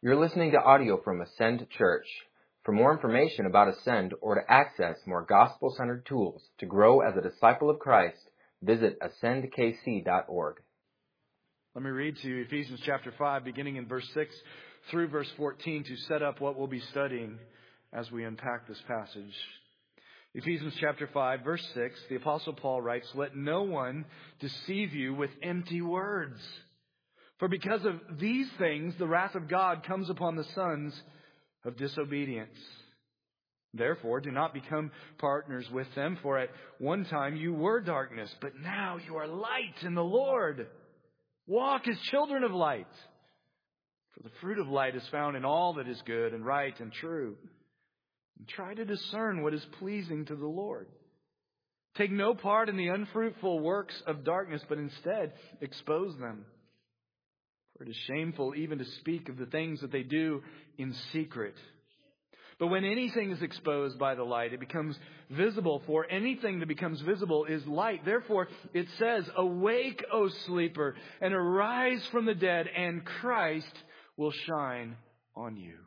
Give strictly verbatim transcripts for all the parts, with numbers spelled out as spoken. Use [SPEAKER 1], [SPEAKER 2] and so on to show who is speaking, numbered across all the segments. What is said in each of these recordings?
[SPEAKER 1] You're listening to audio from Ascend Church. For more information about Ascend or to access more gospel-centered tools to grow as a disciple of Christ, visit ascend k c dot org.
[SPEAKER 2] Let me read to you Ephesians chapter five, beginning in verse six through verse fourteen to set up what we'll be studying as we unpack this passage. Ephesians chapter five, verse six, the Apostle Paul writes, "Let no one deceive you with empty words. For because of these things, the wrath of God comes upon the sons of disobedience. Therefore, do not become partners with them, for at one time you were darkness, but now you are light in the Lord. Walk as children of light. For the fruit of light is found in all that is good and right and true. And try to discern what is pleasing to the Lord. Take no part in the unfruitful works of darkness, but instead expose them. For it is shameful even to speak of the things that they do in secret. But when anything is exposed by the light, it becomes visible. For anything that becomes visible is light. Therefore, it says, 'Awake, O sleeper, and arise from the dead, and Christ will shine on you.'"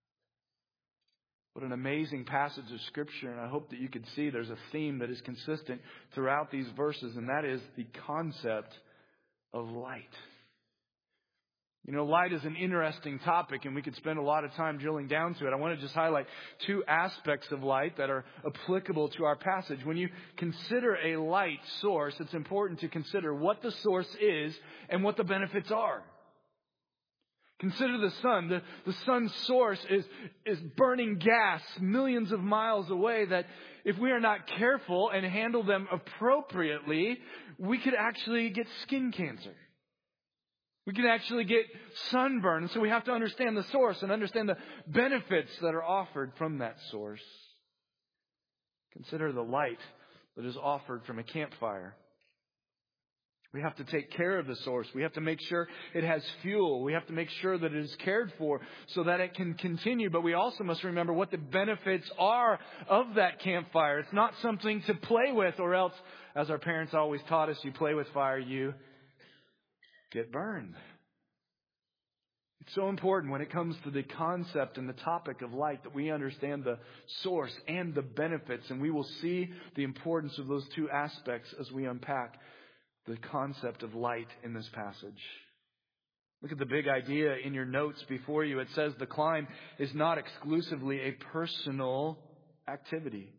[SPEAKER 2] What an amazing passage of Scripture. And I hope that you could see there's a theme that is consistent throughout these verses. And that is the concept of light. You know, light is an interesting topic, and we could spend a lot of time drilling down to it. I want to just highlight two aspects of light that are applicable to our passage. When you consider a light source, it's important to consider what the source is and what the benefits are. Consider the sun. The, the sun's source is, is burning gas millions of miles away that if we are not careful and handle them appropriately, we could actually get skin cancer. We can actually get sunburn. And so we have to understand the source and understand the benefits that are offered from that source. Consider the light that is offered from a campfire. We have to take care of the source. We have to make sure it has fuel. We have to make sure that it is cared for so that it can continue. But we also must remember what the benefits are of that campfire. It's not something to play with, or else, as our parents always taught us, you play with fire, you get burned. It's so important when it comes to the concept and the topic of light that we understand the source and the benefits. And we will see the importance of those two aspects as we unpack the concept of light in this passage. Look at the big idea in your notes before you. It says the climb is not exclusively a personal activity.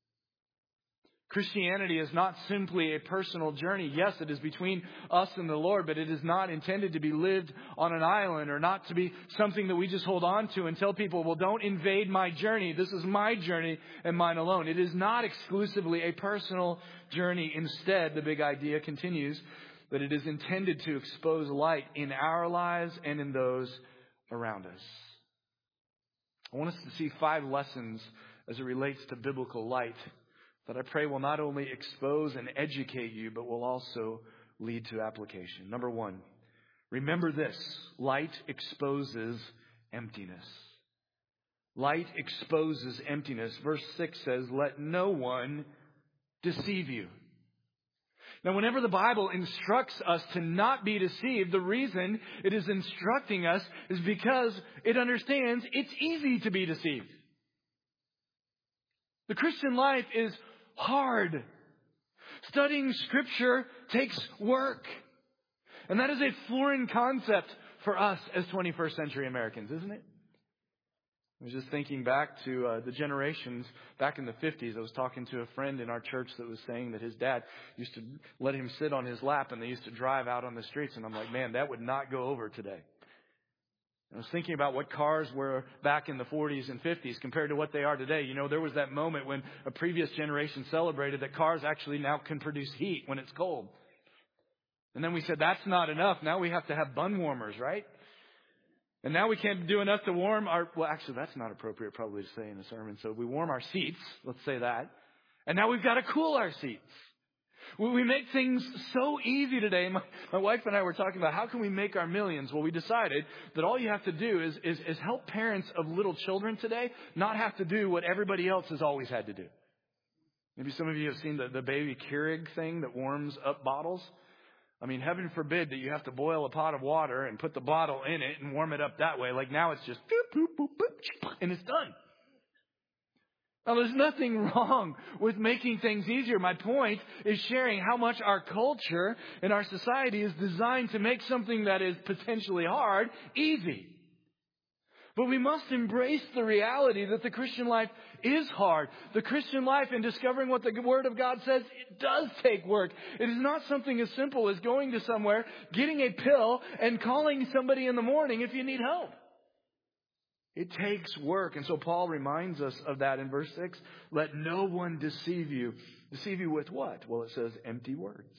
[SPEAKER 2] Christianity is not simply a personal journey. Yes, it is between us and the Lord, but it is not intended to be lived on an island, or not to be something that we just hold on to and tell people, well, don't invade my journey. This is my journey and mine alone. It is not exclusively a personal journey. Instead, the big idea continues that it is intended to expose light in our lives and in those around us. I want us to see five lessons as it relates to biblical light that I pray will not only expose and educate you, but will also lead to application. Number one, remember this: light exposes emptiness. Light exposes emptiness. Verse six says, "Let no one deceive you." Now, whenever the Bible instructs us to not be deceived, the reason it is instructing us is because it understands it's easy to be deceived. The Christian life is hard. Studying Scripture takes work. And that is a foreign concept for us as twenty-first century Americans, isn't it? I was just thinking back to uh, the generations back in the fifties. I was talking to a friend in our church that was saying that his dad used to let him sit on his lap and they used to drive out on the streets. And I'm like, man, that would not go over today. I was thinking about what cars were back in the forties and fifties compared to what they are today. You know, there was that moment when a previous generation celebrated that cars actually now can produce heat when it's cold. And then we said, that's not enough. Now we have to have bun warmers, right? And now we can't do enough to warm our... Well, actually, that's not appropriate probably to say in a sermon. So we warm our seats. Let's say that. And now we've got to cool our seats. We make things so easy today. My, my wife and I were talking about how can we make our millions. Well, we decided that all you have to do is, is, is help parents of little children today not have to do what everybody else has always had to do. Maybe some of you have seen the, the baby Keurig thing that warms up bottles. I mean, heaven forbid that you have to boil a pot of water and put the bottle in it and warm it up that way. Like now it's just boop, boop, boop, boop, and it's done. Now, there's nothing wrong with making things easier. My point is sharing how much our culture and our society is designed to make something that is potentially hard easy. But we must embrace the reality that the Christian life is hard. The Christian life, in discovering what the Word of God says, it does take work. It is not something as simple as going to somewhere, getting a pill, and calling somebody in the morning if you need help. It takes work. And so Paul reminds us of that in verse six. Let no one deceive you. Deceive you with what? Well, it says empty words.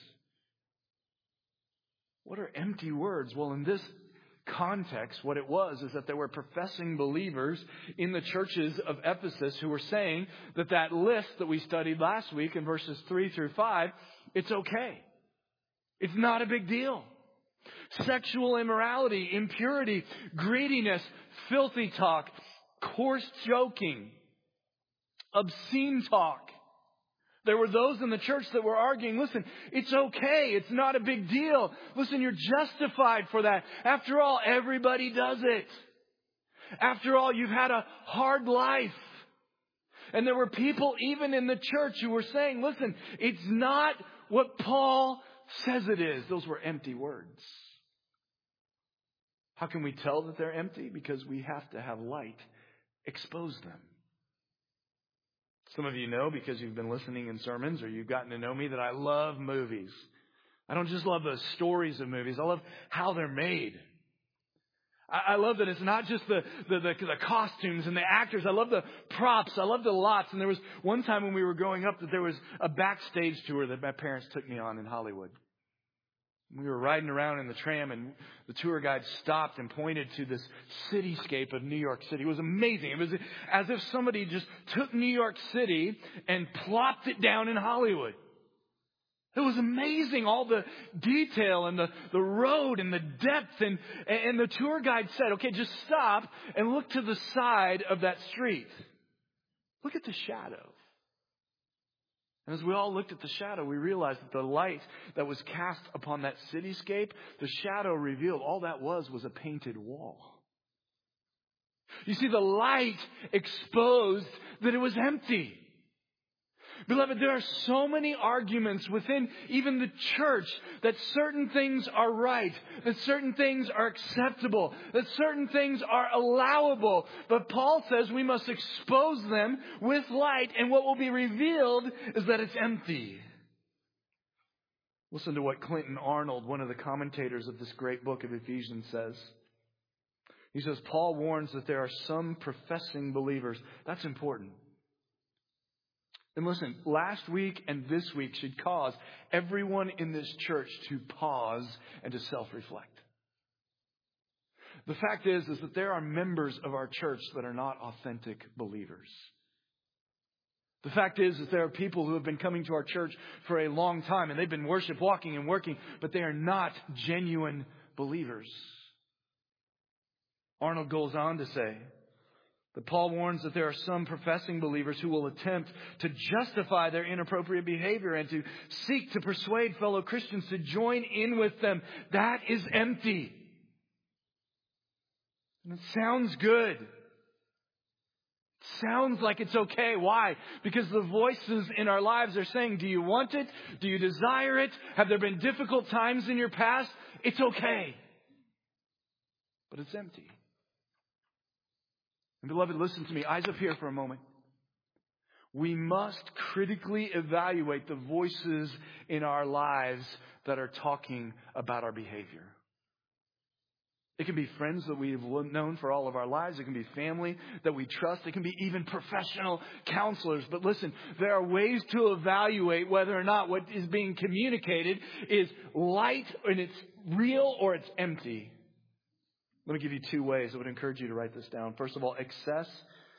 [SPEAKER 2] What are empty words? Well, in this context, what it was is that there were professing believers in the churches of Ephesus who were saying that that list that we studied last week in verses three through five, it's okay. It's not a big deal. Sexual immorality, impurity, greediness, filthy talk, coarse joking, obscene talk. There were those in the church that were arguing, listen, it's okay. It's not a big deal. Listen, you're justified for that. After all, everybody does it. After all, you've had a hard life. And there were people even in the church who were saying, listen, it's not what Paul says it is. Those were empty words. How can we tell that they're empty? Because we have to have light expose them. Some of you know, because you've been listening in sermons or you've gotten to know me, that I love movies. I don't just love the stories of movies. I love how they're made. I, I love that it's not just the, the, the, the costumes and the actors. I love the props. I love the lots. And there was one time when we were growing up that there was a backstage tour that my parents took me on in Hollywood. We were riding around in the tram and the tour guide stopped and pointed to this cityscape of New York City. It was amazing. It was as if somebody just took New York City and plopped it down in Hollywood. It was amazing, all the detail and the, the road and the depth. And, and the tour guide said, okay, just stop and look to the side of that street. Look at the shadow. And as we all looked at the shadow, we realized that the light that was cast upon that cityscape, the shadow revealed all that was was a painted wall. You see, the light exposed that it was empty. Beloved, there are so many arguments within even the church that certain things are right, that certain things are acceptable, that certain things are allowable. But Paul says we must expose them with light, and what will be revealed is that it's empty. Listen to what Clinton Arnold, one of the commentators of this great book of Ephesians, says. He says, Paul warns that there are some professing believers. That's important. And listen, last week and this week should cause everyone in this church to pause and to self-reflect. The fact is, is that there are members of our church that are not authentic believers. The fact is, is there are people who have been coming to our church for a long time and they've been worship walking and working, but they are not genuine believers. Arnold goes on to say, but Paul warns that there are some professing believers who will attempt to justify their inappropriate behavior and to seek to persuade fellow Christians to join in with them. That is empty. And it sounds good. It sounds like it's okay. Why? Because the voices in our lives are saying, do you want it? Do you desire it? Have there been difficult times in your past? It's okay. But it's empty. And beloved, listen to me. Eyes up here for a moment. We must critically evaluate the voices in our lives that are talking about our behavior. It can be friends that we've known for all of our lives. It can be family that we trust. It can be even professional counselors. But listen, there are ways to evaluate whether or not what is being communicated is light and it's real or it's empty. Let me give you two ways. I would encourage you to write this down. First of all, assess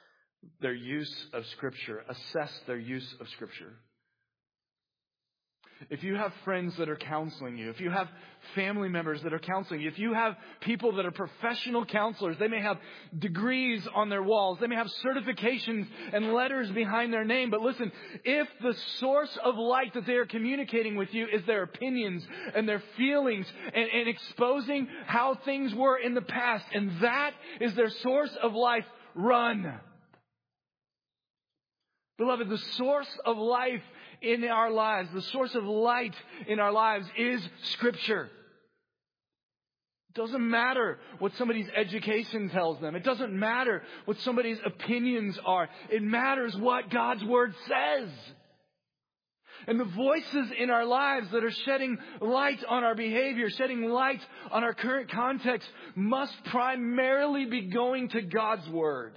[SPEAKER 2] their use of Scripture. Assess their use of Scripture. if you have friends that are counseling you, if you have family members that are counseling you, if you have people that are professional counselors, they may have degrees on their walls, they may have certifications and letters behind their name, but listen, if the source of light that they are communicating with you is their opinions and their feelings and, and exposing how things were in the past, and that is their source of life, run. Beloved, the source of life in our lives, the source of light in our lives is Scripture. It doesn't matter what somebody's education tells them. It doesn't matter what somebody's opinions are. It matters what God's Word says. And the voices in our lives that are shedding light on our behavior, shedding light on our current context, must primarily be going to God's Word.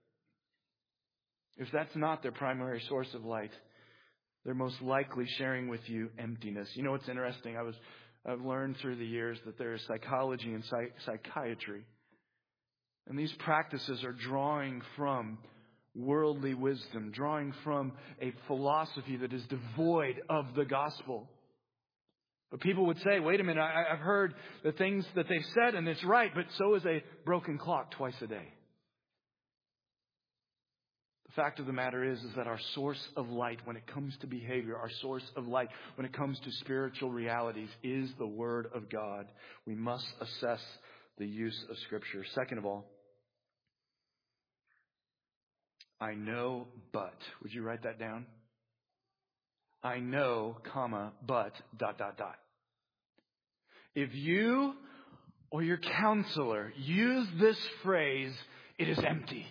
[SPEAKER 2] If that's not their primary source of light, they're most likely sharing with you emptiness. You know what's interesting? I was, I've learned through the years that there is psychology and psych- psychiatry. And these practices are drawing from worldly wisdom, drawing from a philosophy that is devoid of the gospel. But people would say, wait a minute, I, I've heard the things that they've said and it's right, but so is a broken clock twice a day. The fact of the matter is, is that our source of light when it comes to behavior, our source of light when it comes to spiritual realities is the Word of God. We must assess the use of Scripture. Second of all, I know, but. Would you write that down? I know, comma, but, dot, dot, dot. If you or your counselor use this phrase, it is empty.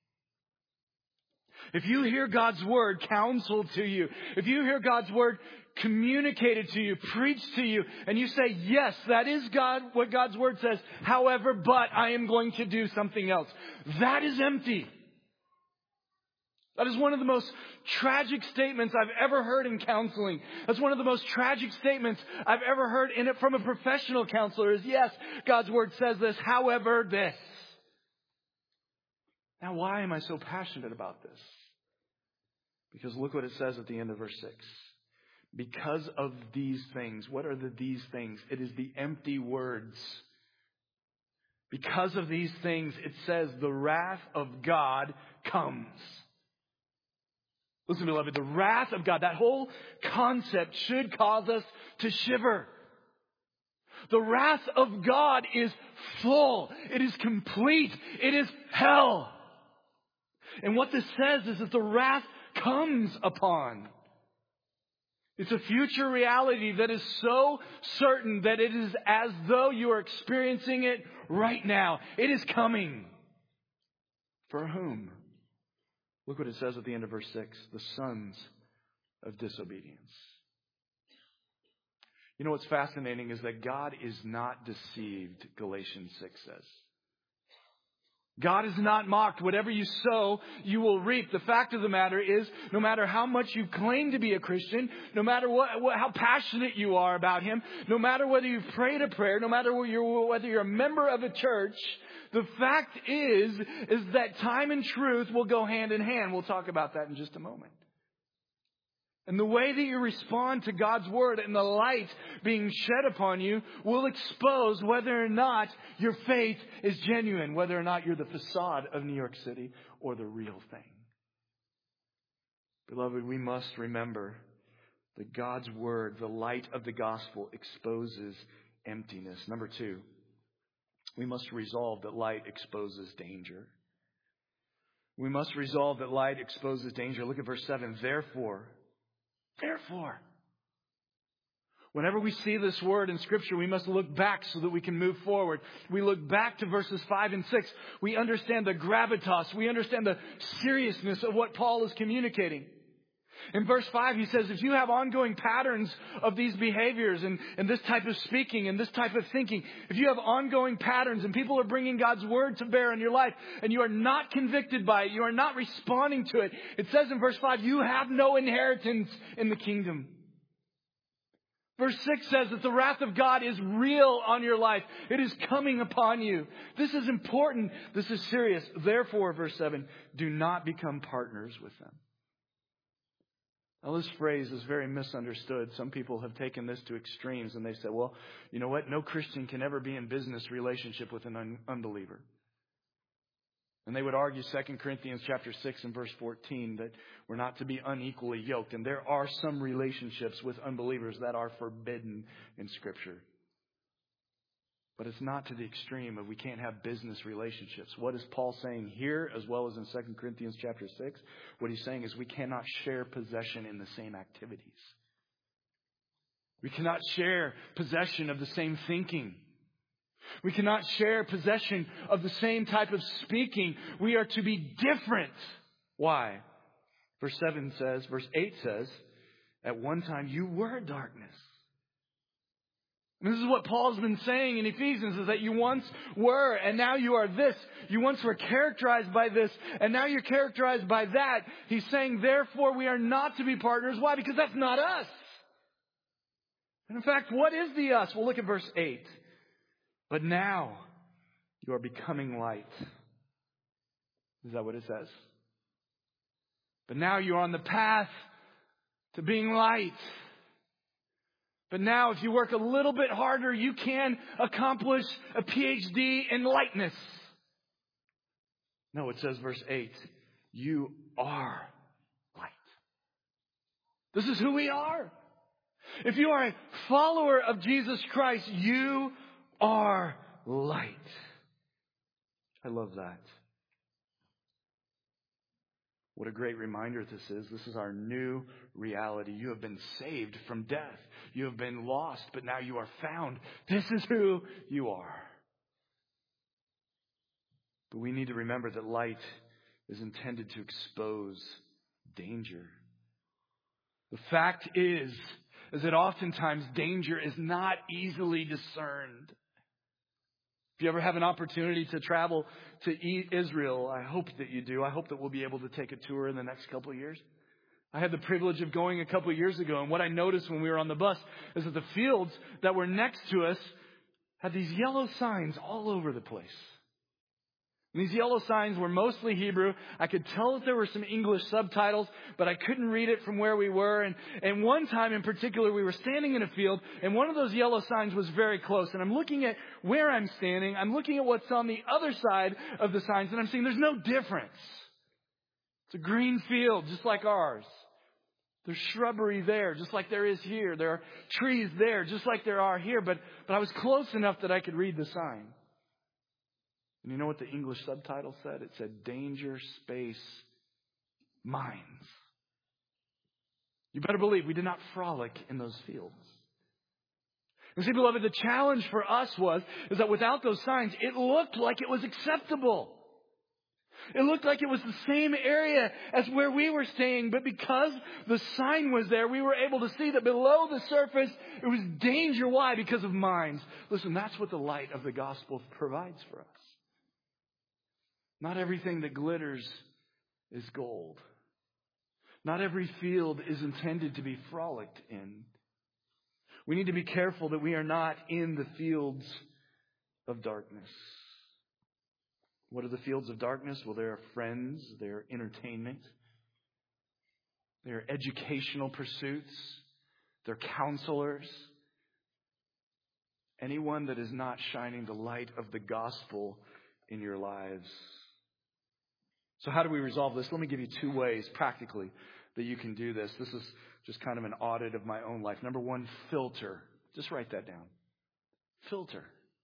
[SPEAKER 2] If you hear God's Word counseled to you, if you hear God's Word communicated to you, preached to you, and you say, yes, that is God, what God's Word says, however, but I am going to do something else, that is empty. That is one of the most tragic statements I've ever heard in counseling. That's one of the most tragic statements I've ever heard in it from a professional counselor is, yes, God's Word says this, however, this. Now, why am I so passionate about this? Because look what it says at the end of verse six. Because of these things. What are the these things? It is the empty words. Because of these things, it says the wrath of God comes. Listen, beloved, the wrath of God, that whole concept should cause us to shiver. The wrath of God is full. It is complete. It is hell. And what this says is that the wrath comes upon. It's a future reality that is so certain that it is as though you are experiencing it right now. It is coming. For whom? Look what it says at the end of verse six. The sons of disobedience. You know what's fascinating is that God is not deceived, Galatians six says. God is not mocked. Whatever you sow, you will reap. The fact of the matter is, no matter how much you claim to be a Christian, no matter what, what how passionate you are about Him, no matter whether you've prayed a prayer, no matter whether you're, whether you're a member of a church, the fact is, is that time and truth will go hand in hand. We'll talk about that in just a moment. And the way that you respond to God's Word and the light being shed upon you will expose whether or not your faith is genuine, whether or not you're the facade of New York City or the real thing. Beloved, we must remember that God's Word, the light of the gospel, exposes emptiness. Number two, we must resolve that light exposes danger. We must resolve that light exposes danger. Look at verse seven. Therefore, Therefore, whenever we see this word in Scripture, we must look back so that we can move forward. We look back to verses five and six. We understand the gravitas. We understand the seriousness of what Paul is communicating. In verse five, he says, if you have ongoing patterns of these behaviors and, and this type of speaking and this type of thinking, if you have ongoing patterns and people are bringing God's Word to bear in your life and you are not convicted by it, you are not responding to it, it says in verse five, you have no inheritance in the kingdom. Verse six says that the wrath of God is real on your life. It is coming upon you. This is important. This is serious. Therefore, verse seven, do not become partners with them. Now, this phrase is very misunderstood. Some people have taken this to extremes and they say, well, you know what? No Christian can ever be in business relationship with an un- unbeliever. And they would argue Second Corinthians chapter six and verse fourteen that we're not to be unequally yoked. And there are some relationships with unbelievers that are forbidden in Scripture. But it's not to the extreme of we can't have business relationships. What is Paul saying here as well as in Second Corinthians chapter six? What he's saying is we cannot share possession in the same activities. We cannot share possession of the same thinking. We cannot share possession of the same type of speaking. We are to be different. Why? Verse seven says, verse eight says, at one time you were darkness. And this is what Paul's been saying in Ephesians, is that you once were and now you are this. You once were characterized by this and now you're characterized by that. He's saying, therefore, we are not to be partners. Why? Because that's not us. And in fact, what is the us? Well, look at verse eight. But now you are becoming light. Is that what it says? But now you're on the path to being light. But now if you work a little bit harder, you can accomplish a P H D in lightness. No, it says verse eight, you are light. This is who we are. If you are a follower of Jesus Christ, you are light. I love that. What a great reminder this is. This is our new reality. You have been saved from death. You have been lost, but now you are found. This is who you are. But we need to remember that light is intended to expose danger. The fact is, is that oftentimes danger is not easily discerned. If you ever have an opportunity to travel to Israel, I hope that you do. I hope that we'll be able to take a tour in the next couple of years. I had the privilege of going a couple of years ago, and what I noticed when we were on the bus is that the fields that were next to us had these yellow signs all over the place. And these yellow signs were mostly Hebrew. I could tell that there were some English subtitles, but I couldn't read it from where we were. And, and one time in particular, we were standing in a field, and one of those yellow signs was very close. And I'm looking at where I'm standing. I'm looking at what's on the other side of the signs, and I'm seeing there's no difference. It's a green field, just like ours. There's shrubbery there, just like there is here. There are trees there, just like there are here. But, but I was close enough that I could read the sign. And you know what the English subtitle said? It said, danger, space, mines. You better believe we did not frolic in those fields. And see, beloved, the challenge for us was, is that without those signs, it looked like it was acceptable. It looked like it was the same area as where we were staying, but because the sign was there, we were able to see that below the surface, it was danger. Why? Because of mines. Listen, that's what the light of the gospel provides for us. Not everything that glitters is gold. Not every field is intended to be frolicked in. We need to be careful that we are not in the fields of darkness. What are the fields of darkness? Well, there are friends, there are entertainment, there are educational pursuits, there are counselors. Anyone that is not shining the light of the gospel in your lives. So how do we resolve this? Let me give you two ways practically that you can do this. This is just kind of an audit of my own life. Number one, filter. Just write that down. Filter.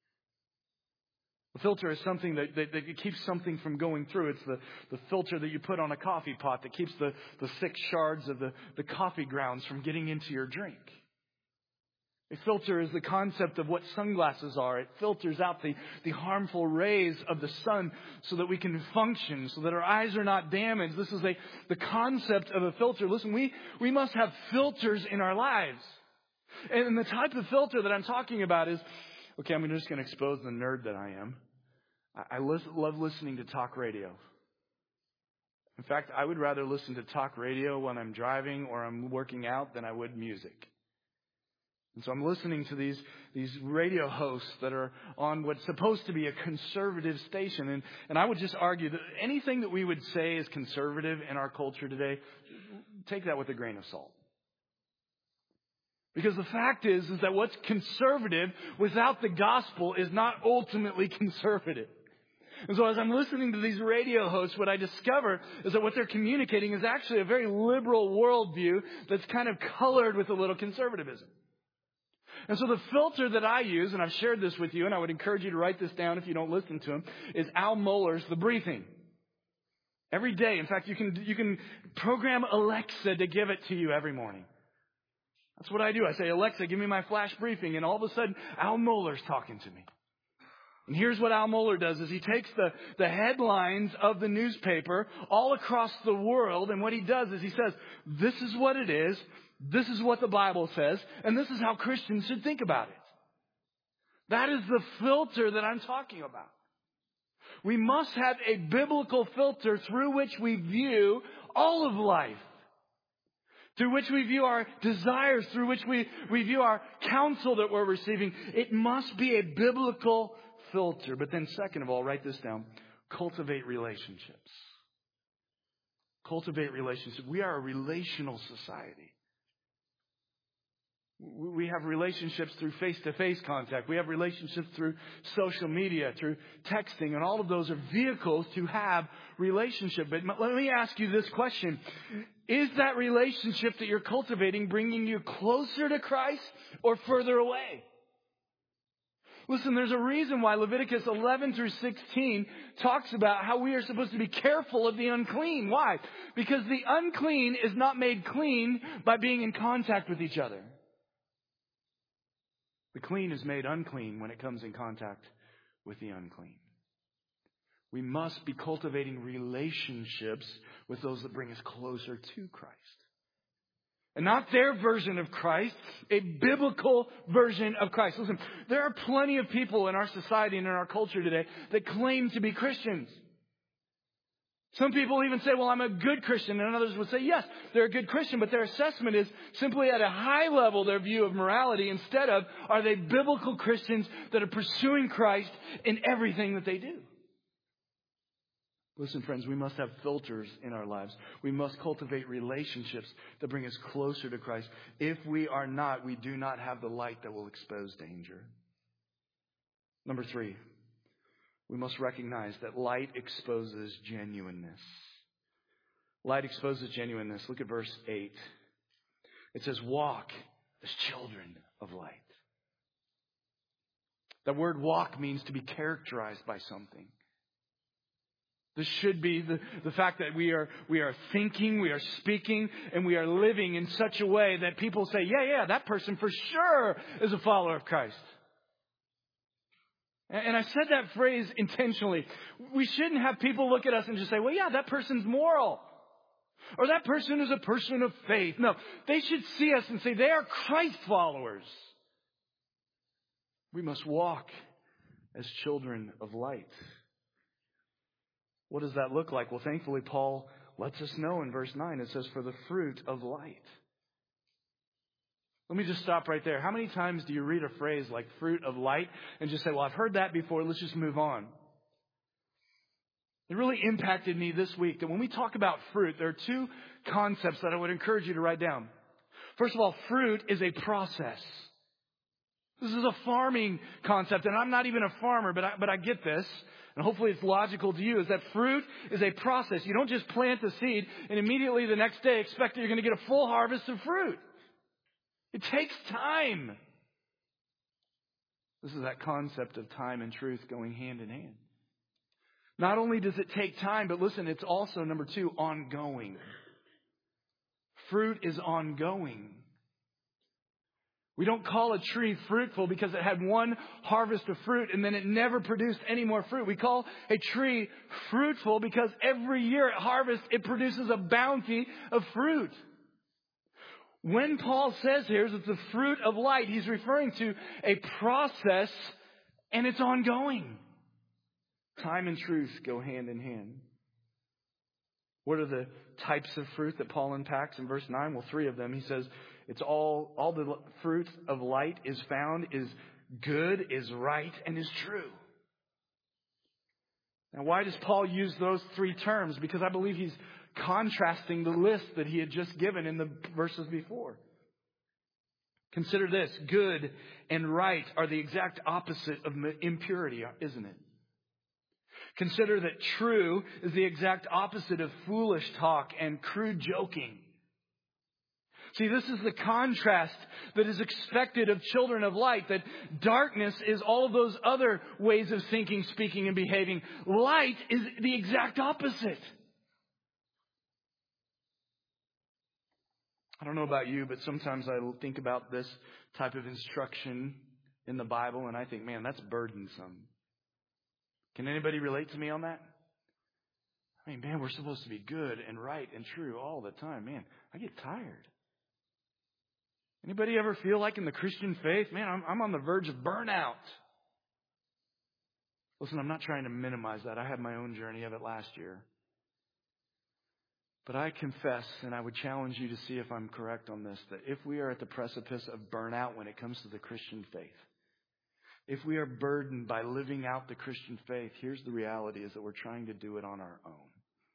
[SPEAKER 2] A filter is something that, that, that keeps something from going through. It's the, the filter that you put on a coffee pot that keeps the, the thick shards of the, the coffee grounds from getting into your drink. A filter is the concept of what sunglasses are. It filters out the, the harmful rays of the sun so that we can function, so that our eyes are not damaged. This is a, the concept of a filter. Listen, we, we must have filters in our lives. And the type of filter that I'm talking about is, okay, I'm just going to expose the nerd that I am. I, I listen, love listening to talk radio. In fact, I would rather listen to talk radio when I'm driving or I'm working out than I would music. And so I'm listening to these, these radio hosts that are on what's supposed to be a conservative station. And, and I would just argue that anything that we would say is conservative in our culture today, take that with a grain of salt. Because the fact is, is that what's conservative without the gospel is not ultimately conservative. And so as I'm listening to these radio hosts, what I discover is that what they're communicating is actually a very liberal worldview that's kind of colored with a little conservatism. And so the filter that I use, and I've shared this with you, and I would encourage you to write this down if you don't listen to him, is Al Mohler's The Briefing. Every day, in fact, you can you can program Alexa to give it to you every morning. That's what I do. I say, Alexa, give me my flash briefing, and all of a sudden, Al Mohler's talking to me. And here's what Al Mohler does, is he takes the, the headlines of the newspaper all across the world, and what he does is he says, this is what it is, this is what the Bible says, and this is how Christians should think about it. That is the filter that I'm talking about. We must have a biblical filter through which we view all of life. Through which we view our desires, through which we, we view our counsel that we're receiving. It must be a biblical filter. But then second of all, write this down. Cultivate relationships. Cultivate relationships. We are a relational society. We have relationships through face-to-face contact. We have relationships through social media, through texting, and all of those are vehicles to have relationship. But let me ask you this question. Is that relationship that you're cultivating bringing you closer to Christ or further away? Listen, there's a reason why Leviticus eleven through sixteen talks about how we are supposed to be careful of the unclean. Why? Because the unclean is not made clean by being in contact with each other. The clean is made unclean when it comes in contact with the unclean. We must be cultivating relationships with those that bring us closer to Christ. And not their version of Christ, a biblical version of Christ. Listen, there are plenty of people in our society and in our culture today that claim to be Christians. Some people even say, well, I'm a good Christian. And others would say, yes, they're a good Christian. But their assessment is simply at a high level, their view of morality, instead of, are they biblical Christians that are pursuing Christ in everything that they do? Listen, friends, we must have filters in our lives. We must cultivate relationships that bring us closer to Christ. If we are not, we do not have the light that will expose danger. Number three. We must recognize that light exposes genuineness. Light exposes genuineness. Look at verse eight. It says, walk as children of light. The word walk means to be characterized by something. This should be the, the fact that we are, we are thinking, we are speaking, and we are living in such a way that people say, yeah, yeah, that person for sure is a follower of Christ. And I said that phrase intentionally. We shouldn't have people look at us and just say, well, yeah, that person's moral. Or that person is a person of faith. No, they should see us and say they are Christ followers. We must walk as children of light. What does that look like? Well, thankfully, Paul lets us know in verse nine. It says, for the fruit of light. Let me just stop right there. How many times do you read a phrase like fruit of light and just say, well, I've heard that before. Let's just move on. It really impacted me this week that when we talk about fruit, there are two concepts that I would encourage you to write down. First of all, fruit is a process. This is a farming concept, and I'm not even a farmer, but I, but I get this. And hopefully it's logical to you, is that fruit is a process. You don't just plant the seed and immediately the next day expect that you're going to get a full harvest of fruit. It takes time. This is that concept of time and truth going hand in hand. Not only does it take time, but listen, it's also, number two, ongoing. Fruit is ongoing. We don't call a tree fruitful because it had one harvest of fruit and then it never produced any more fruit. We call a tree fruitful because every year at harvest it produces a bounty of fruit. When Paul says here that the fruit of light, he's referring to a process and it's ongoing. Time and truth go hand in hand. What are the types of fruit that Paul unpacks in verse nine? Well, three of them. He says it's all, all the fruit of light is found, is good, is right, and is true. Now, why does Paul use those three terms? Because I believe he's contrasting the list that he had just given in the verses before. Consider this. Good and right are the exact opposite of impurity, isn't it? Consider that true is the exact opposite of foolish talk and crude joking. See, this is the contrast that is expected of children of light, that darkness is all of those other ways of thinking, speaking, and behaving. Light is the exact opposite. I don't know about you, but sometimes I think about this type of instruction in the Bible, and I think, man, that's burdensome. Can anybody relate to me on that? I mean, man, we're supposed to be good and right and true all the time. Man, I get tired. Anybody ever feel like in the Christian faith, man, I'm, I'm on the verge of burnout? Listen, I'm not trying to minimize that. I had my own journey of it last year. But I confess, and I would challenge you to see if I'm correct on this, that if we are at the precipice of burnout when it comes to the Christian faith, if we are burdened by living out the Christian faith, here's the reality, is that we're trying to do it on our own.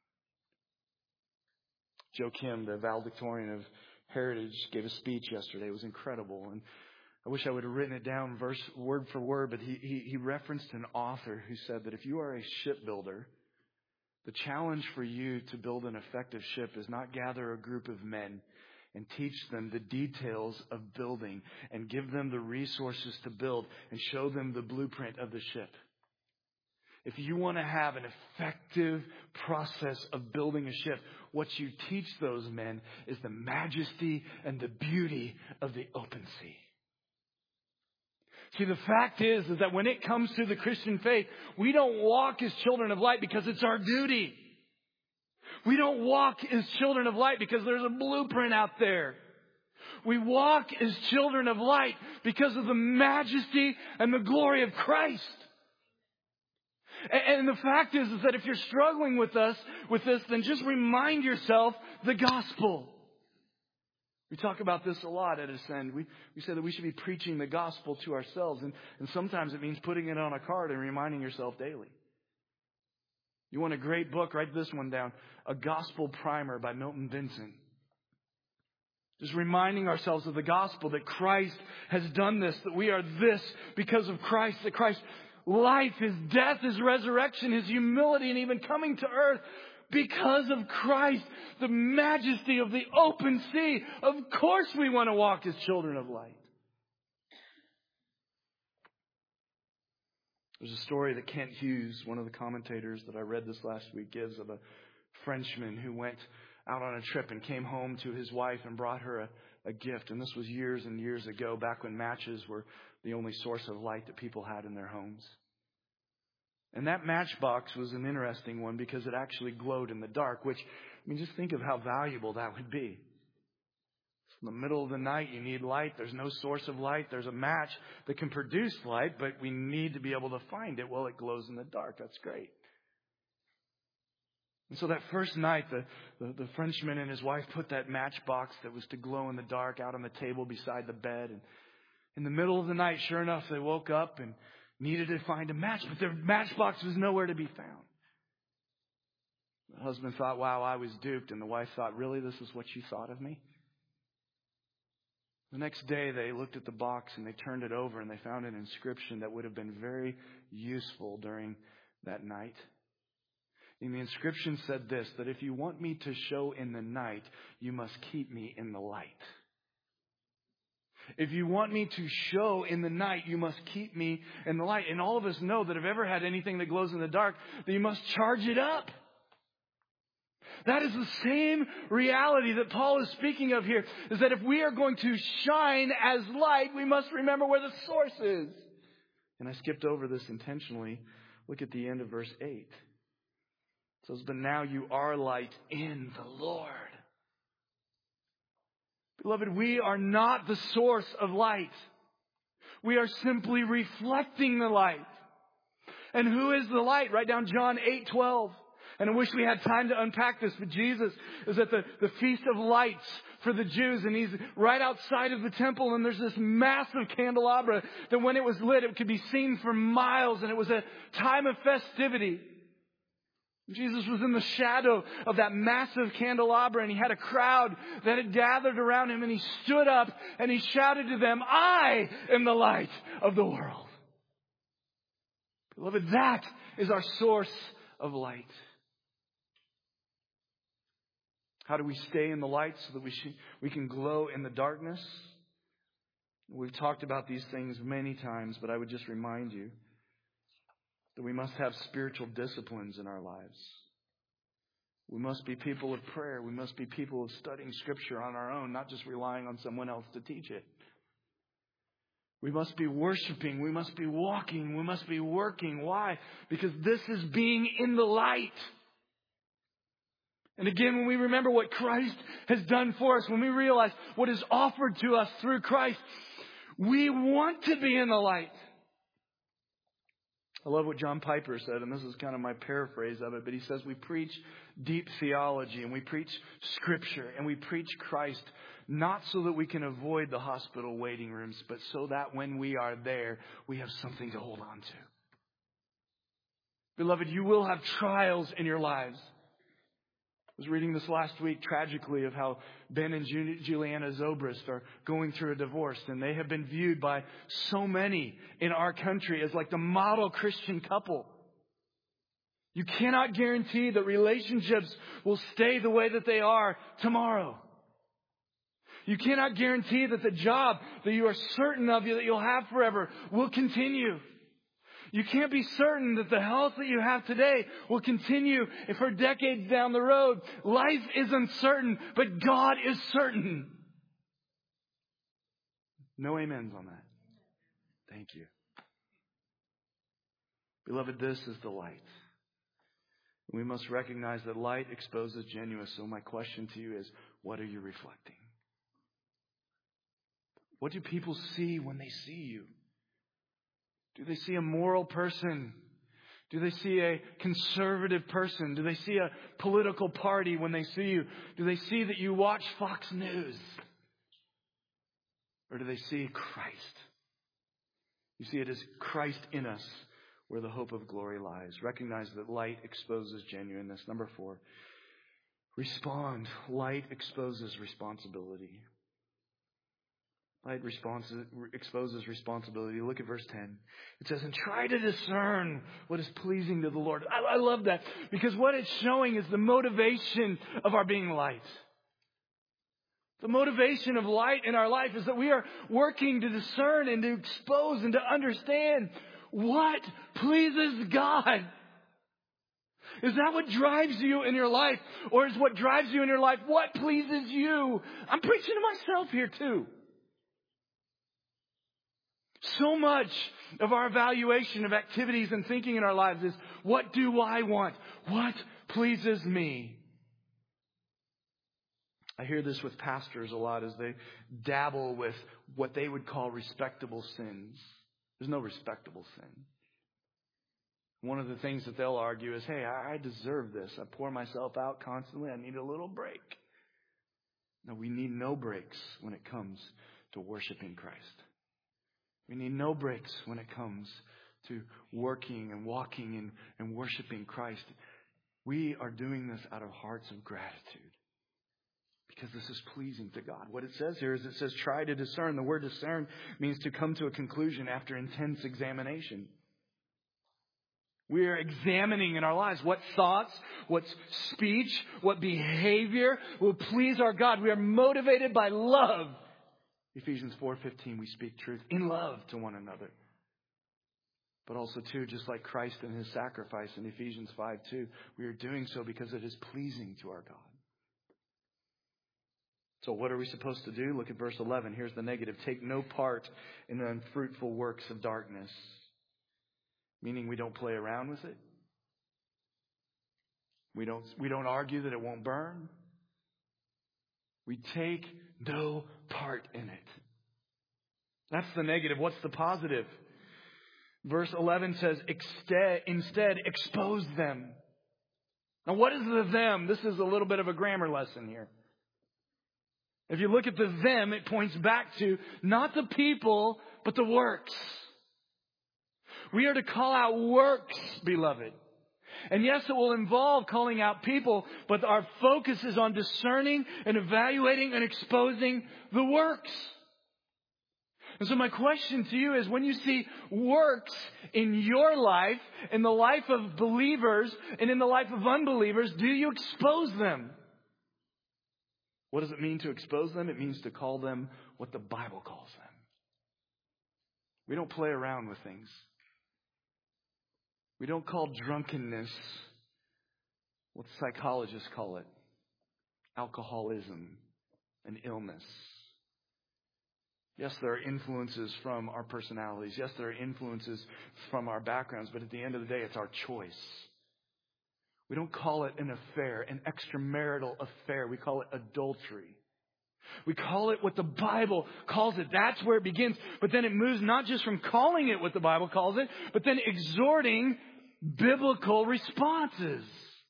[SPEAKER 2] Joe Kim, the valedictorian of Heritage, gave a speech yesterday. It was incredible. And I wish I would have written it down verse word for word, but he, he, he referenced an author who said that if you are a shipbuilder, the challenge for you to build an effective ship is not gather a group of men and teach them the details of building and give them the resources to build and show them the blueprint of the ship. If you want to have an effective process of building a ship, what you teach those men is the majesty and the beauty of the open sea. See, the fact is, is that when it comes to the Christian faith, we don't walk as children of light because it's our duty. We don't walk as children of light because there's a blueprint out there. We walk as children of light because of the majesty and the glory of Christ. And the fact is, is that if you're struggling with us, with this, then just remind yourself the gospel. We talk about this a lot at Ascend. We, we say that we should be preaching the gospel to ourselves. And, and sometimes it means putting it on a card and reminding yourself daily. You want a great book? Write this one down. A Gospel Primer by Milton Vincent. Just reminding ourselves of the gospel, that Christ has done this, that we are this because of Christ, that Christ's life, His death, His resurrection, His humility, and even coming to earth because of Christ, the majesty of the open sea. Of course we want to walk as children of light. There's a story that Kent Hughes, one of the commentators that I read this last week, gives of a Frenchman who went out on a trip and came home to his wife and brought her a, a gift. And this was years and years ago, back when matches were the only source of light that people had in their homes. And that matchbox was an interesting one because it actually glowed in the dark, which, I mean, just think of how valuable that would be. In the middle of the night, you need light. There's no source of light. There's a match that can produce light, but we need to be able to find it. Well, it glows in the dark. That's great. And so that first night, the, the, the Frenchman and his wife put that matchbox that was to glow in the dark out on the table beside the bed. And in the middle of the night, sure enough, they woke up and needed to find a match, but their matchbox was nowhere to be found. The husband thought, wow, I was duped. And the wife thought, really, this is what you thought of me? The next day, they looked at the box and they turned it over and they found an inscription that would have been very useful during that night. And the inscription said this, that if you want me to show in the night, you must keep me in the light. If you want me to show in the night, you must keep me in the light. And all of us know that if ever had anything that glows in the dark, then you must charge it up. That is the same reality that Paul is speaking of here, is that if we are going to shine as light, we must remember where the source is. And I skipped over this intentionally. Look at the end of verse eight. It says, but now you are light in the Lord. Beloved, we are not the source of light. We are simply reflecting the light. And who is the light? Write down John eight twelve. And I wish we had time to unpack this, but Jesus is at the, the Feast of Lights for the Jews, and He's right outside of the temple, and there's this massive candelabra that when it was lit, it could be seen for miles, and it was a time of festivity. Jesus was in the shadow of that massive candelabra, and he had a crowd that had gathered around him, and he stood up and he shouted to them, I am the light of the world. Beloved, that is our source of light. How do we stay in the light so that we should, we can glow in the darkness? We've talked about these things many times, but I would just remind you that we must have spiritual disciplines in our lives. We must be people of prayer. We must be people of studying Scripture on our own, not just relying on someone else to teach it. We must be worshiping. We must be walking. We must be working. Why? Because this is being in the light. And again, when we remember what Christ has done for us, when we realize what is offered to us through Christ, we want to be in the light. I love what John Piper said, and this is kind of my paraphrase of it, but he says we preach deep theology, and we preach Scripture, and we preach Christ, not so that we can avoid the hospital waiting rooms, but so that when we are there, we have something to hold on to. Beloved, you will have trials in your lives. I was reading this last week, tragically, of how Ben and Juliana Zobrist are going through a divorce. And they have been viewed by so many in our country as like the model Christian couple. You cannot guarantee that relationships will stay the way that they are tomorrow. You cannot guarantee that the job that you are certain of that you'll have forever will continue. You can't be certain that the health that you have today will continue for decades down the road. Life is uncertain, but God is certain. No amens on that. Thank you. Beloved, this is the light. We must recognize that light exposes genuineness. So my question to you is, what are you reflecting? What do people see when they see you? Do they see a moral person? Do they see a conservative person? Do they see a political party when they see you? Do they see that you watch Fox News? Or do they see Christ? You see, it is Christ in us where the hope of glory lies. Recognize that light exposes genuineness. Number four, respond. Light exposes responsibility. Light responses, exposes responsibility. Look at verse ten. It says, and try to discern what is pleasing to the Lord. I, I love that because what it's showing is the motivation of our being light. The motivation of light in our life is that we are working to discern and to expose and to understand what pleases God. Is that what drives you in your life? Or is what drives you in your life what pleases you? I'm preaching to myself here too. So much of our evaluation of activities and thinking in our lives is, what do I want? What pleases me? I hear this with pastors a lot as they dabble with what they would call respectable sins. There's no respectable sin. One of the things that they'll argue is, hey, I deserve this. I pour myself out constantly. I need a little break. No, we need no breaks when it comes to worshiping Christ. We need no breaks when it comes to working and walking and, and worshiping Christ. We are doing this out of hearts of gratitude because this is pleasing to God. What it says here is it says try to discern. The word discern means to come to a conclusion after intense examination. We are examining in our lives what thoughts, what speech, what behavior will please our God. We are motivated by love. Ephesians four fifteen, we speak truth in love to one another. But also, too, just like Christ and His sacrifice in Ephesians five two, we are doing so because it is pleasing to our God. So what are we supposed to do? Look at verse eleven. Here's the negative. Take no part in the unfruitful works of darkness. Meaning we don't play around with it. We don't, we don't argue that it won't burn. We take no part in it. That's the negative. What's the positive? Verse eleven says, instead, expose them. Now, what is the them? This is a little bit of a grammar lesson here. If you look at the them, it points back to not the people, but the works. We are to call out works, beloved. And yes, it will involve calling out people, but our focus is on discerning and evaluating and exposing the works. And so my question to you is, when you see works in your life, in the life of believers, and in the life of unbelievers, do you expose them? What does it mean to expose them? It means to call them what the Bible calls them. We don't play around with things. We don't call drunkenness what psychologists call it, alcoholism, an illness. Yes, there are influences from our personalities. Yes, there are influences from our backgrounds. But at the end of the day, it's our choice. We don't call it an affair, an extramarital affair. We call it adultery. We call it what the Bible calls it. That's where it begins. But then it moves not just from calling it what the Bible calls it, but then exhorting biblical responses.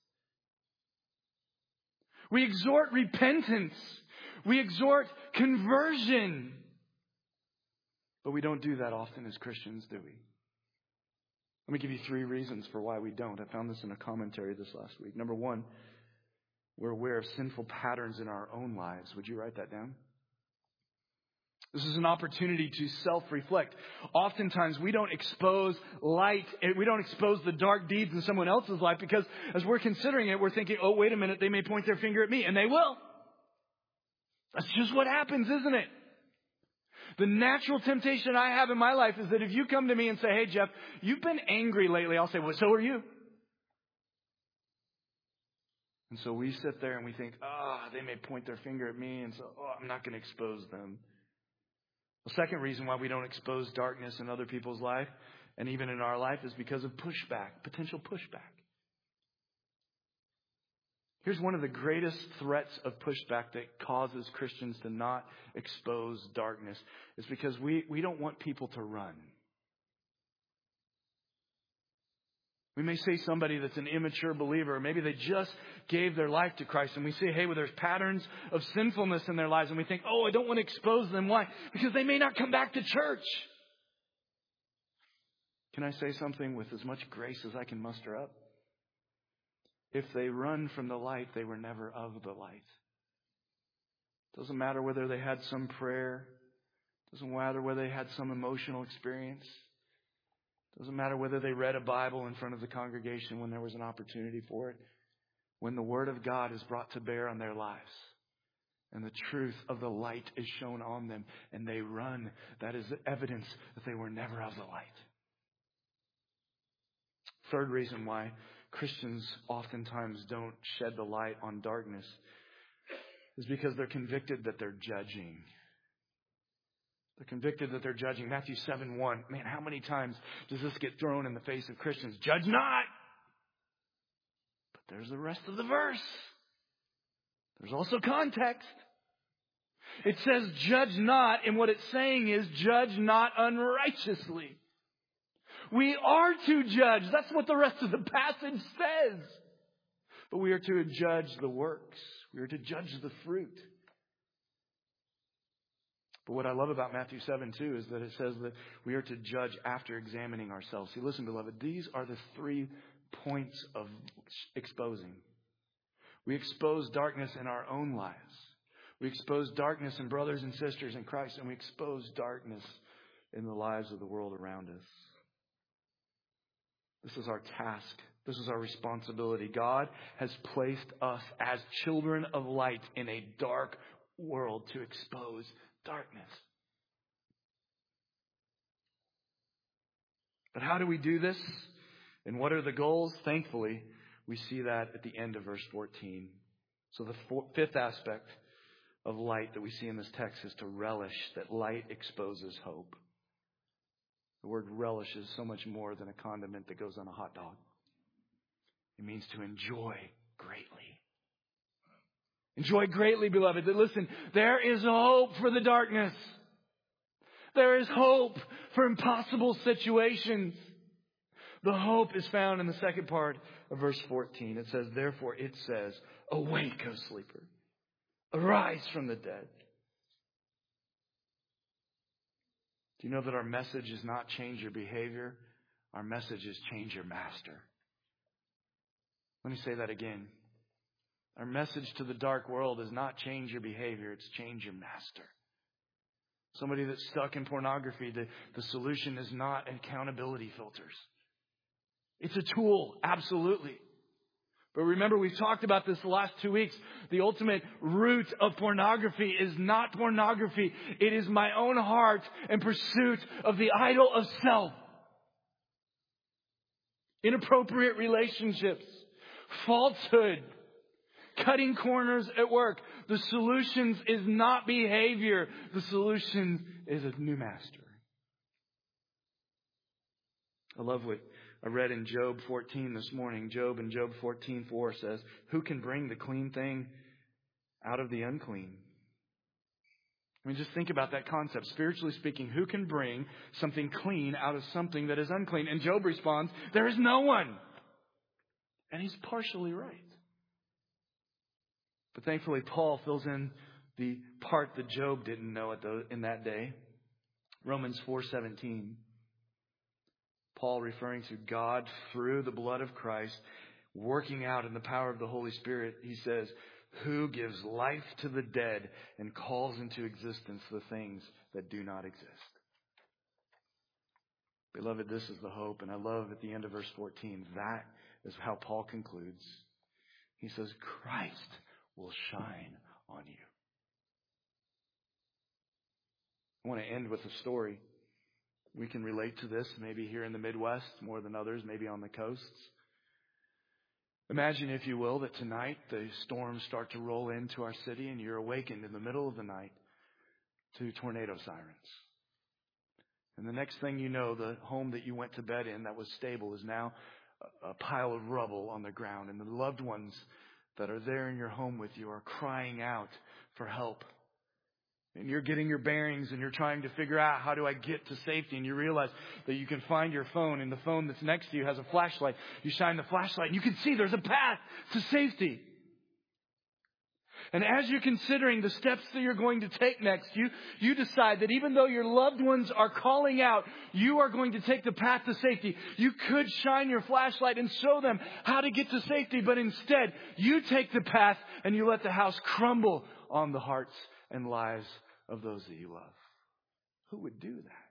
[SPEAKER 2] We exhort repentance. We exhort conversion. But we don't do that often as Christians, do we? Let me give you three reasons for why we don't. I found this in a commentary this last week. Number one, we're aware of sinful patterns in our own lives. Would you write that down? This is an opportunity to self-reflect. Oftentimes we don't expose light, we don't expose the dark deeds in someone else's life because as we're considering it, we're thinking, oh, wait a minute, they may point their finger at me. And they will. That's just what happens, isn't it? The natural temptation I have in my life is that if you come to me and say, hey, Jeff, you've been angry lately, I'll say, well, so are you. And so we sit there and we think, ah, oh, they may point their finger at me, and so oh, I'm not going to expose them. The second reason why we don't expose darkness in other people's life, and even in our life, is because of pushback, potential pushback. Here's one of the greatest threats of pushback that causes Christians to not expose darkness. It's because we, we don't want people to run. We may say somebody that's an immature believer, or maybe they just gave their life to Christ, and we say, hey, well, there's patterns of sinfulness in their lives, and we think, oh, I don't want to expose them. Why? Because they may not come back to church. Can I say something with as much grace as I can muster up? If they run from the light, they were never of the light. Doesn't matter whether they had some prayer. Doesn't matter whether they had some emotional experience. Doesn't matter whether they read a Bible in front of the congregation when there was an opportunity for it. When the Word of God is brought to bear on their lives and the truth of the light is shown on them and they run, that is evidence that they were never of the light. Third reason why Christians oftentimes don't shed the light on darkness is because they're convicted that they're judging. They're convicted that they're judging. Matthew seven one. Man, how many times does this get thrown in the face of Christians? Judge not! But there's the rest of the verse. There's also context. It says judge not, and what it's saying is judge not unrighteously. We are to judge. That's what the rest of the passage says. But we are to judge the works. We are to judge the fruit. But what I love about Matthew seven two is that it says that we are to judge after examining ourselves. See, listen, beloved, these are the three points of exposing. We expose darkness in our own lives. We expose darkness in brothers and sisters in Christ, and we expose darkness in the lives of the world around us. This is our task. This is our responsibility. God has placed us as children of light in a dark world to expose darkness. But how do we do this? And what are the goals? Thankfully, we see that at the end of verse fourteen. So the four, fifth aspect of light that we see in this text is to relish, that light exposes hope. The word relish is so much more than a condiment that goes on a hot dog. It means to enjoy greatly. Enjoy greatly, beloved. Listen, there is hope for the darkness. There is hope for impossible situations. The hope is found in the second part of verse fourteen. It says, therefore it says, awake, O sleeper. Arise from the dead. Do you know that our message is not change your behavior? Our message is change your master. Let me say that again. Our message to the dark world is not change your behavior, it's change your master. Somebody that's stuck in pornography, the, the solution is not accountability filters. It's a tool, absolutely. But remember, we've talked about this the last two weeks. The ultimate root of pornography is not pornography. It is my own heart and pursuit of the idol of self. Inappropriate relationships, falsehood, cutting corners at work. The solution is not behavior. The solution is a new master. I love what I read in Job fourteen this morning. Job in Job fourteen four says, who can bring the clean thing out of the unclean? I mean, just think about that concept. Spiritually speaking, who can bring something clean out of something that is unclean? And Job responds, there is no one. And he's partially right. But thankfully, Paul fills in the part that Job didn't know at the, in that day. Romans four seventeen. Paul, referring to God through the blood of Christ, working out in the power of the Holy Spirit, he says, who gives life to the dead and calls into existence the things that do not exist. Beloved, this is the hope. And I love at the end of verse fourteen, that is how Paul concludes. He says, Christ will shine on you. I want to end with a story. We can relate to this maybe here in the Midwest more than others, maybe on the coasts. Imagine, if you will, that tonight the storms start to roll into our city and you're awakened in the middle of the night to tornado sirens. And the next thing you know, the home that you went to bed in that was stable is now a pile of rubble on the ground. And the loved ones that are there in your home with you are crying out for help. And you're getting your bearings and you're trying to figure out, how do I get to safety? And you realize that you can find your phone, and the phone that's next to you has a flashlight. You shine the flashlight and you can see there's a path to safety. And as you're considering the steps that you're going to take next, you, you decide that even though your loved ones are calling out, you are going to take the path to safety. You could shine your flashlight and show them how to get to safety, but instead you take the path and you let the house crumble on the hearts and lives of those that you love. Who would do that?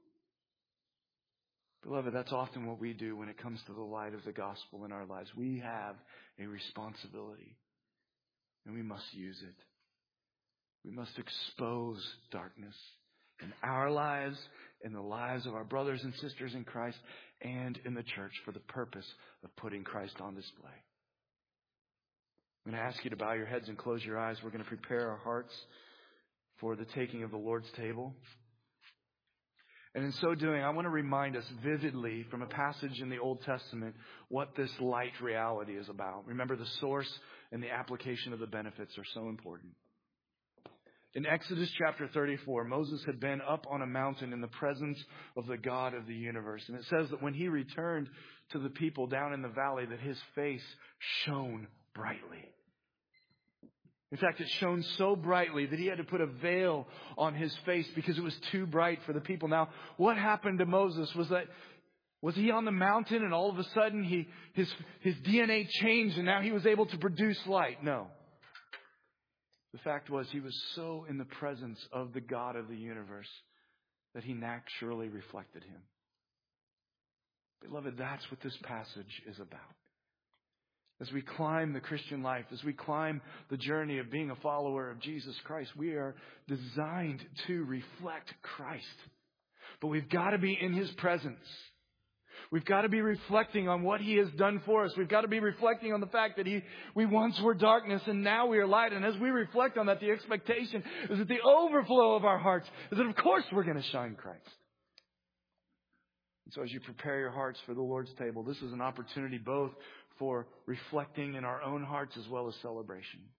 [SPEAKER 2] Beloved, that's often what we do when it comes to the light of the gospel in our lives. We have a responsibility, and we must use it. We must expose darkness in our lives, in the lives of our brothers and sisters in Christ, and in the church for the purpose of putting Christ on display. I'm going to ask you to bow your heads and close your eyes. We're going to prepare our hearts for the taking of the Lord's table. And in so doing, I want to remind us vividly from a passage in the Old Testament what this light reality is about. Remember, the source and the application of the benefits are so important. In Exodus chapter thirty-four, Moses had been up on a mountain in the presence of the God of the universe. And it says that when he returned to the people down in the valley, that his face shone brightly. In fact, it shone so brightly that he had to put a veil on his face because it was too bright for the people. Now, what happened to Moses was that, was he on the mountain and all of a sudden he, his, his D N A changed and now he was able to produce light? No. The fact was he was so in the presence of the God of the universe that he naturally reflected him. Beloved, that's what this passage is about. As we climb the Christian life, as we climb the journey of being a follower of Jesus Christ, we are designed to reflect Christ. But we've got to be in His presence. We've got to be reflecting on what He has done for us. We've got to be reflecting on the fact that He, we once were darkness and now we are light. And as we reflect on that, the expectation is that the overflow of our hearts is that of course we're going to shine Christ. And so as you prepare your hearts for the Lord's table, this is an opportunity both for reflecting in our own hearts as well as celebration.